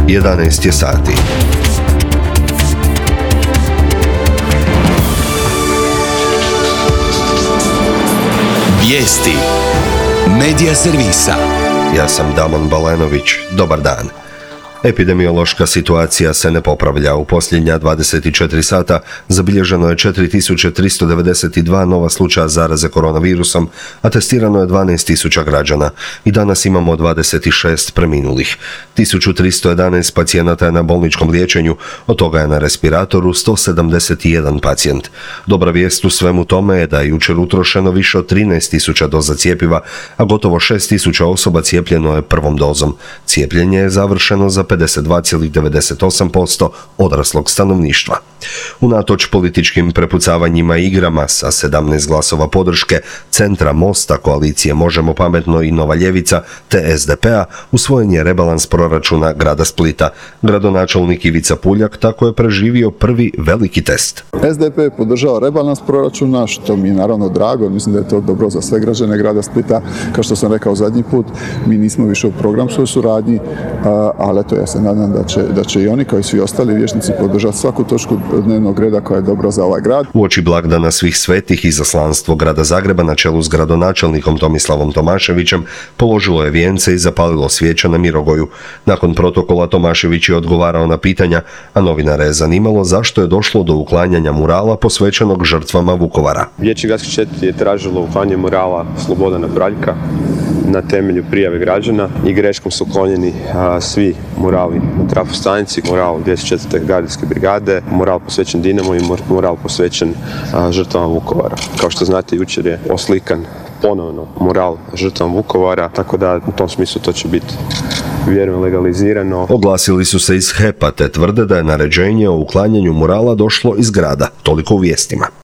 11 je sati. Vijesti Medija servisa. Ja sam Damon Balenović. Dobar dan. Epidemiološka situacija se ne popravlja. U posljednja 24 sata zabilježeno je 4392 nova slučaja zaraze koronavirusom, a testirano je 12.000 građana. I danas imamo 26 preminulih. 1311 pacijenata je na bolničkom liječenju, od toga je na respiratoru 171 pacijent. Dobra vijest u svemu tome je da je jučer utrošeno više od 13.000 doza cjepiva, a gotovo 6.000 osoba cijepljeno je prvom dozom. Cijepljenje je završeno za 52,98% odraslog stanovništva. Unatoč političkim prepucavanjima i igrama sa 17 glasova podrške Centra, Mosta, koalicije Možemo pametno i Nova ljevica te SDP-a usvojen je rebalans proračuna grada Splita. Gradonačelnik Ivica Puljak tako je preživio prvi veliki test. SDP je podržao rebalans proračuna, što mi je naravno drago, mislim da je to dobro za sve građane grada Splita. Kao što sam rekao zadnji put, mi nismo više u programskoj suradnji, ali eto, ja se nadam da će i oni kao i svi ostali vijećnici podržati svaku točku dnevnog reda koja je dobra za ovaj grad. Uoči blagdana svih svetih izaslanstvo grada Zagreba na čelu s gradonačelnikom Tomislavom Tomaševićem položilo je vijence i zapalilo svijeće na Mirogoju. Nakon protokola Tomašević je odgovarao na pitanja, a novinare je zanimalo zašto je došlo do uklanjanja murala posvećenog žrtvama Vukovara. Vijeće gradske četvrti je tražilo uklanjanje murala Slobodana Praljka na temelju prijave građana i greškom su uklonjeni svi murali u trafostanici, mural 204. gardijske brigade, mural posvećen Dinamu i mural posvećen žrtvama Vukovara. Kao što znate, jučer je oslikan ponovno mural žrtvama Vukovara, tako da u tom smislu to će biti vjerujem legalizirano. Oglasili su se iz HEP-a te tvrde da je naređenje o uklanjanju murala došlo iz grada. Toliko u vijestima.